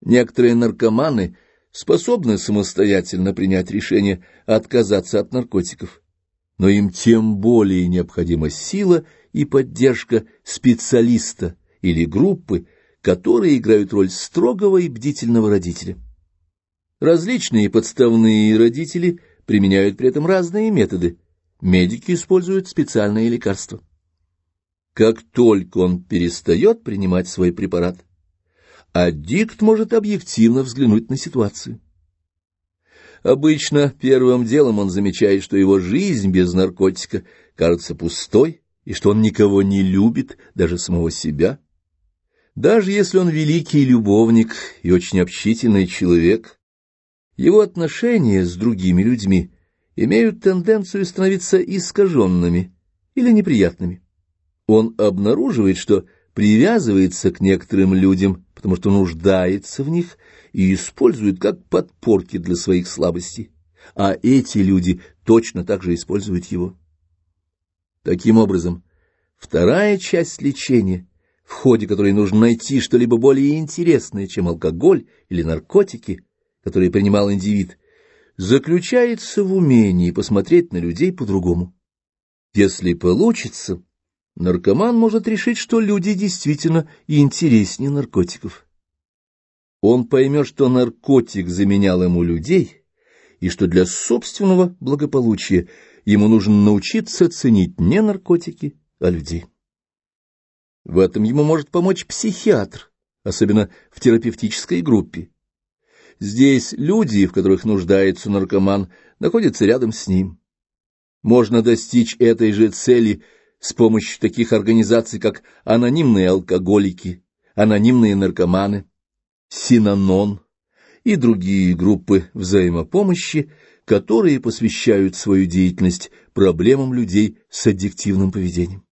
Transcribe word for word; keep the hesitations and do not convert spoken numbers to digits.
Некоторые наркоманы способны самостоятельно принять решение отказаться от наркотиков, но им тем более необходима сила и поддержка специалиста или группы, которые играют роль строгого и бдительного родителя. Различные подставные родители применяют при этом разные методы. Медики используют специальные лекарства. Как только он перестает принимать свой препарат, аддикт может объективно взглянуть на ситуацию. Обычно первым делом он замечает, что его жизнь без наркотика кажется пустой, и что он никого не любит, даже самого себя. Даже если он великий любовник и очень общительный человек, его отношения с другими людьми имеют тенденцию становиться искаженными или неприятными. Он обнаруживает, что привязывается к некоторым людям, потому что нуждается в них и использует как подпорки для своих слабостей, а эти люди точно так же используют его. Таким образом, вторая часть лечения, в ходе которой нужно найти что-либо более интересное, чем алкоголь или наркотики, которые принимал индивид, заключается в умении посмотреть на людей по-другому. Если получится, наркоман может решить, что люди действительно интереснее наркотиков. Он поймет, что наркотик заменял ему людей, и что для собственного благополучия ему нужно научиться ценить не наркотики, а людей. В этом ему может помочь психиатр, особенно в терапевтической группе. Здесь люди, в которых нуждается наркоман, находятся рядом с ним. Можно достичь этой же цели с помощью таких организаций, как анонимные алкоголики, анонимные наркоманы, Синанон и другие группы взаимопомощи, которые посвящают свою деятельность проблемам людей с аддиктивным поведением.